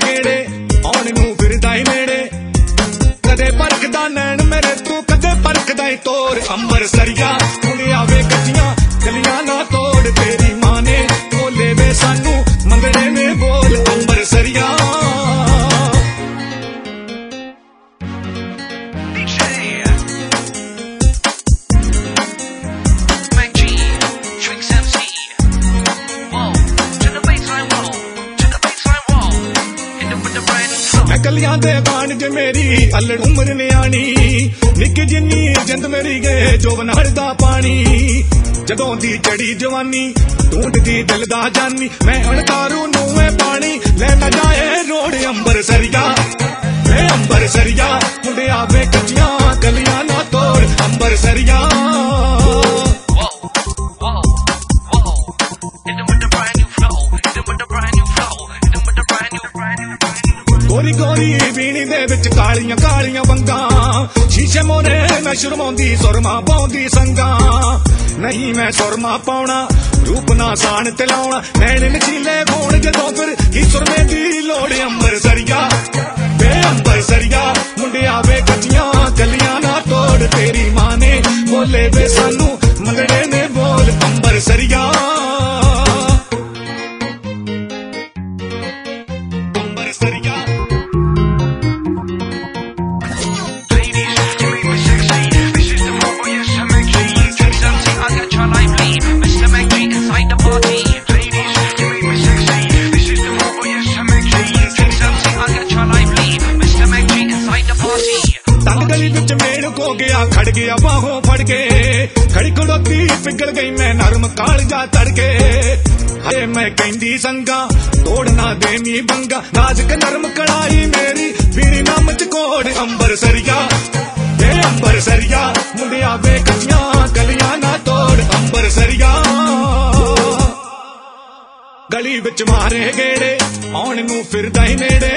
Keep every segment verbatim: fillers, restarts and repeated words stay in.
गेड़े आने नूं फिरदा ही नेड़े कदे परखदा नैन मेरे तू कदे परखदा ही तोर अंबरसरिया हुणे आवे कच्चियां गलियां ना तोड़ तेरी मां ने बोले वे सानू मंगड़े ने बोल अंबरसरिया गलियां दे बाण ज मेरी अल्लड़ उम्र न्याणी निक्की जिन्नी जिंद मेरी गए जो बनहड़दा पानी जदों दी चढ़ी जवानी ढूंढदी दिल दा जानी मैं अणकारू नूं पानी लेना जाए रोड अंबरसरिया मैं अंबरसरिया मुंडे आवे कच्चियां गलियां ना तोड़ अंबरसरिया गोरी गोरी बीनी दे विच कालियां कालियां वंगा शीशे मोरे मैं शर्माउंदी सुरमा पाउंदी संगा नहीं मैं सुरमा पाउणा रूप ना सान ते लाउणा नैन नचीले होण जदों फिर की सुरमे दी लोड़ अंबरसरिया वे अंबरसरिया मुंडे आवे कच्चियां गलियां ना तोड़ तेरी मां ने बोले वे सानू मंगड़े ने बोल अंबरसरिया अंबरसरिया गली विच मेड़ को गया खड़ गया बाहों फड़ के खड़ी खड़ोती पिघल गई मैं नरम कालजा तड़के हाय मैं कहंदी संगा तोड़ना देनी बंगा नाजुक नरम कड़ाई मेरी पीनी नम चकोड़ अंबरसरिया ये अंबरसरिया मुंडे आवे कच्चियां गलियां ना तोड़ अंबरसरिया गली विच मारे गेड़े आने नूं फिरदा ही नेड़े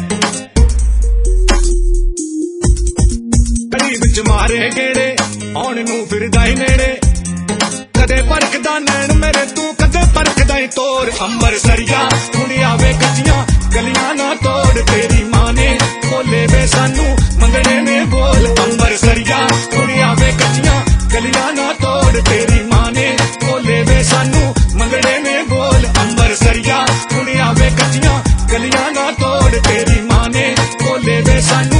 विच मारे गेड़े आने नूं फिरदा ही नेड़े कदे परखदा नैन मेरे तू कदे परखदा ही तोर अंबरसरिया हुणे आवे कच्चियां गलियां ना तोड़ तेरी मां ने बोले वे सानू मंगड़े ने बोल अंबरसरिया हुणे आवे कच्चियां गलियां ना तोड़ तेरी मां ने बोले वे सानू मंगड़े ने बोल अंबरसरिया हुणे आवे कच्चियां गलियां ना तोड़ तेरी मां ने बोले वे सानू